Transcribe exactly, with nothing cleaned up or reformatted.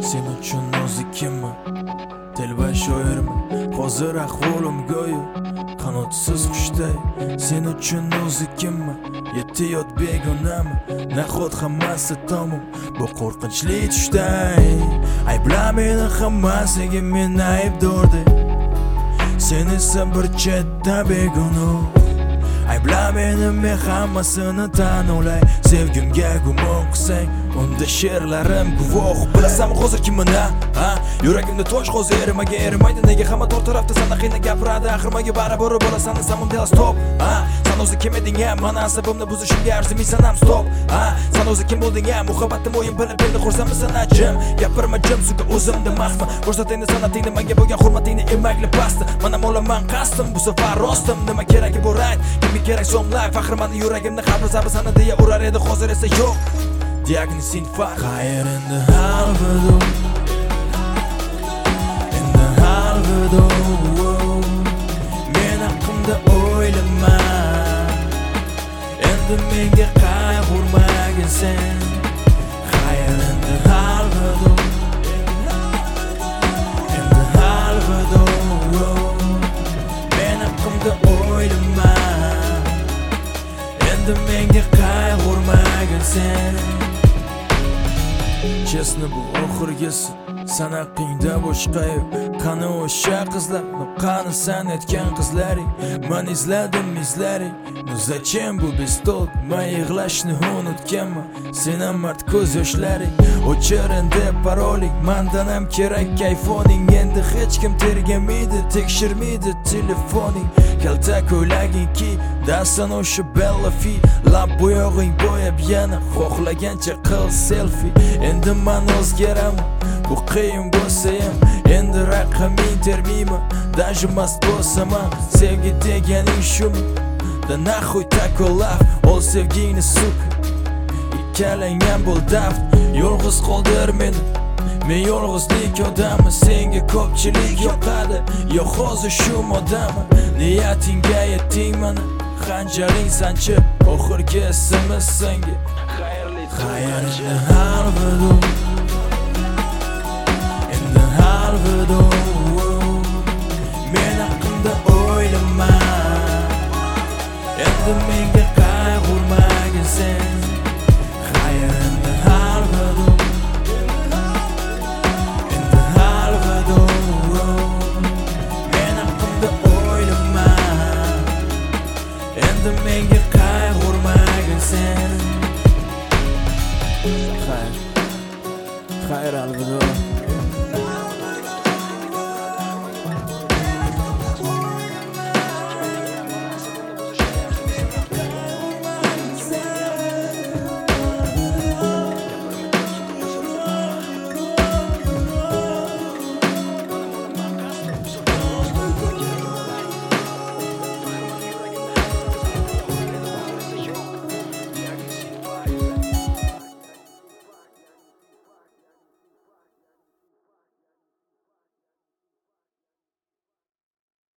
Sen uchun nozikimman, telba shoirman. Hozir ahvolim go'yo qanotsiz qushday. Sen uchun nozikimman, yetti yot begonaman. Nahot hammasi tamom bu qo'rqinchli tushday. Aybla meni hammasiga, men aybdordek. Sen esa bir chetda begona. Aybla meni, men hammasini tan olay. Sevgimga gumon qilsang, unda she'rlarim guvoh. Bilasanmi hozir kimman ha? Yuragimda tosh hozir erimaga erimaydi. Nega hamma tor tarafda sana qiyna gapiradi? Axir menga baribir bo'lasan, samim del stop. Ha, sen o'zi kim eding ham? Mana asabimni buzishimga arzimaysan ham stop. Ha, sen o'zi kim bo'lding ham? Muhabbatim o'yin bilib endi xursandmisan ajim? Gapirma jim, suvga o'zimda mahfa. Ko'rsatayni san'atingni, menga bo'lgan hurmatingni emakli pasta. Mana mo'laman qasdim, bu safar rostim. Nima kerak bu rayt? Kimga kerak so'mlar? Faxrman yuragimni qabr sabr sana deya urar edi, hozir esa yo'q. Diagnoz infarkt. Qayerinde alvido, endi alvido. Men haqimda o'ylama, endi menga qayg'urmagin sen. Qayerinde alvido, endi alvido. Men haqimda o'ylama, endi menga qayg'urmagin sen. Chesni bu oxirgisi, sana qingda boshqa yo'q. Qani o'sha qizlar, qani san aytgan qizlaring. Men izladim izlaring. Nu zachем bu bestol? Men yig'lashni unutganman. Seni mard ko'z yoshlaring. O'chirin deb paroling, mendan ham kerak kayfoning. Endi hech kim tergamaydi, tekshirmaydi telefoning. Kalta ko'ylaging ki, dasan o'sha bella fi. Lab bo'yog'ing bo'yab yana xohlagancha qil selfie. Endi men o'zgaraman, bu qiyin bo'lsa ham. Endi raqaming termayman, даже mast bo'lsam ham. Sevgi deganing shumi? Da naxuy takolaf, ol sevgingni suka. Ikkalang ham bo'l daft, yolg'iz qoldir meni. Men yolg'izlik odamman, senga ko'pchilik yoqadi. Yo hozir shu modamman, niyatingga yetding mana. Xanjaring sanchib, oxirgi isimiz senga. Xayrli alvido, endi alvido. Men haqimda o'ylama, endi menga qayg'urmagin sen. Xayrli alvido, endi alvido. Men haqimda o'ylama, endi menga qayg'urmagin sen. Xayr, xayr alvido.